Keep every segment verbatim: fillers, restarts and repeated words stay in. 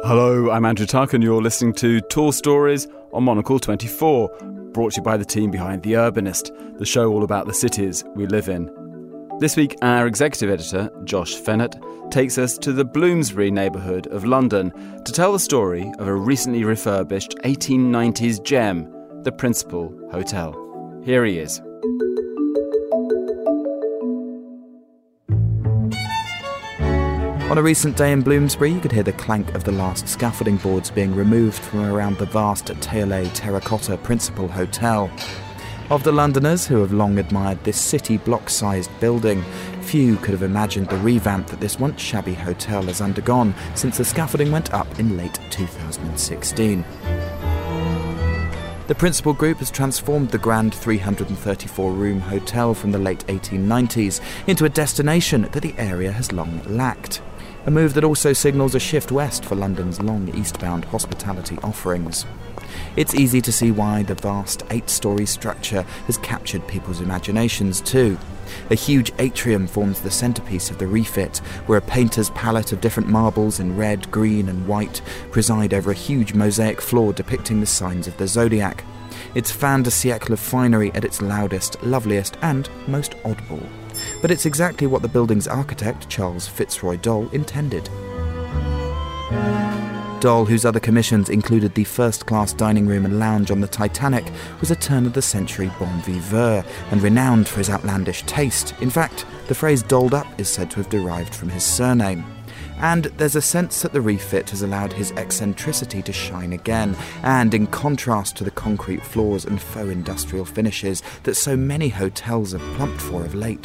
Hello, I'm Andrew Tuck and you're listening to Tall Stories on Monocle twenty-four, brought to you by the team behind The Urbanist, the show all about the cities we live in. This week, our executive editor, Josh Fennett, takes us to the Bloomsbury neighbourhood of London to tell the story of a recently refurbished eighteen nineties gem, the Principal Hotel. Here he is. On a recent day in Bloomsbury, you could hear the clank of the last scaffolding boards being removed from around the vast Teolet terracotta Principal Hotel. Of the Londoners who have long admired this city block-sized building, few could have imagined the revamp that this once shabby hotel has undergone since the scaffolding went up in late two thousand sixteen. The Principal Group has transformed the grand three hundred thirty-four room hotel from the late eighteen nineties into a destination that the area has long lacked. A move that also signals a shift west for London's long eastbound hospitality offerings. It's easy to see why the vast eight-storey structure has captured people's imaginations too. A huge atrium forms the centrepiece of the refit, where a painter's palette of different marbles in red, green and white preside over a huge mosaic floor depicting the signs of the zodiac. It's fin de siècle of finery at its loudest, loveliest and most oddball. But it's exactly what the building's architect, Charles Fitzroy Dole, intended. Dole, whose other commissions included the first-class dining room and lounge on the Titanic, was a turn-of-the-century bon viveur and renowned for his outlandish taste. In fact, the phrase dolled up is said to have derived from his surname. And there's a sense that the refit has allowed his eccentricity to shine again, and in contrast to the concrete floors and faux industrial finishes that so many hotels have plumped for of late.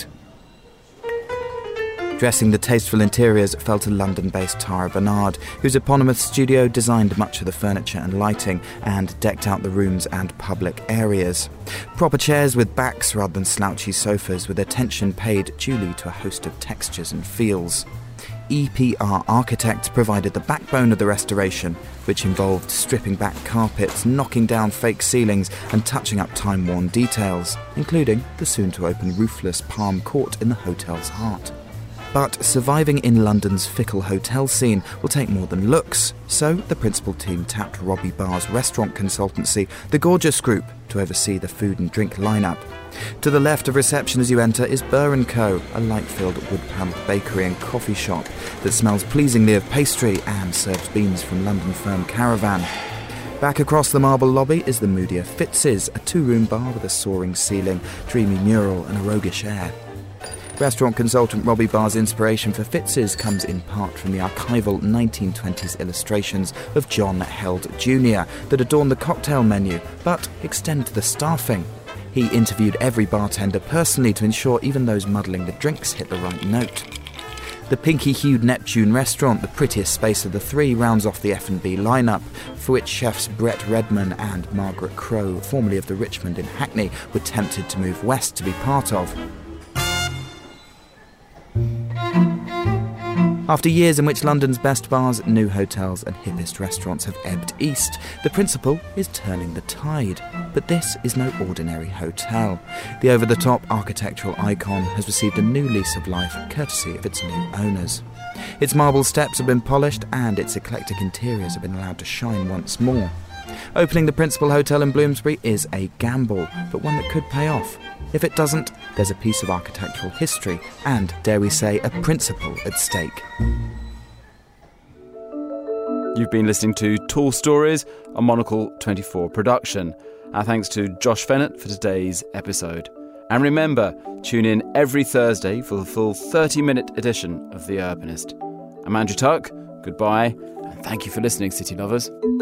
Dressing the tasteful interiors fell to London-based Tara Bernard, whose eponymous studio designed much of the furniture and lighting and decked out the rooms and public areas. Proper chairs with backs rather than slouchy sofas, with attention paid duly to a host of textures and feels. E P R Architects provided the backbone of the restoration, which involved stripping back carpets, knocking down fake ceilings and touching up time-worn details, including the soon-to-open roofless Palm Court in the hotel's heart. But surviving in London's fickle hotel scene will take more than looks, so the Principal team tapped Robbie Barr's restaurant consultancy, The Gorgeous Group, to oversee the food and drink lineup. To the left of reception as you enter is Burr and Co, a light-filled wood-panelled bakery and coffee shop that smells pleasingly of pastry and serves beans from London firm Caravan. Back across the marble lobby is the moodier Fitz's, a two-room bar with a soaring ceiling, dreamy mural and a roguish air. Restaurant consultant Robbie Barr's inspiration for Fitz's comes in part from the archival nineteen twenties illustrations of John Held Junior that adorn the cocktail menu, but extend to the staffing. He interviewed every bartender personally to ensure even those muddling the drinks hit the right note. The pinky-hued Neptune restaurant, the prettiest space of the three, rounds off the F and B lineup, for which chefs Brett Redman and Margaret Crowe, formerly of the Richmond in Hackney, were tempted to move west to be part of. After years in which London's best bars, new hotels and hippest restaurants have ebbed east, the Principal is turning the tide. But this is no ordinary hotel. The over-the-top architectural icon has received a new lease of life courtesy of its new owners. Its marble steps have been polished and its eclectic interiors have been allowed to shine once more. Opening the Principal Hotel in Bloomsbury is a gamble, but one that could pay off. If it doesn't, there's a piece of architectural history and, dare we say, a principle at stake. You've been listening to Tall Stories, a Monocle twenty-four production. Our thanks to Josh Fennett for today's episode. And remember, tune in every Thursday for the full thirty-minute edition of The Urbanist. I'm Andrew Tuck, goodbye, and thank you for listening, city lovers.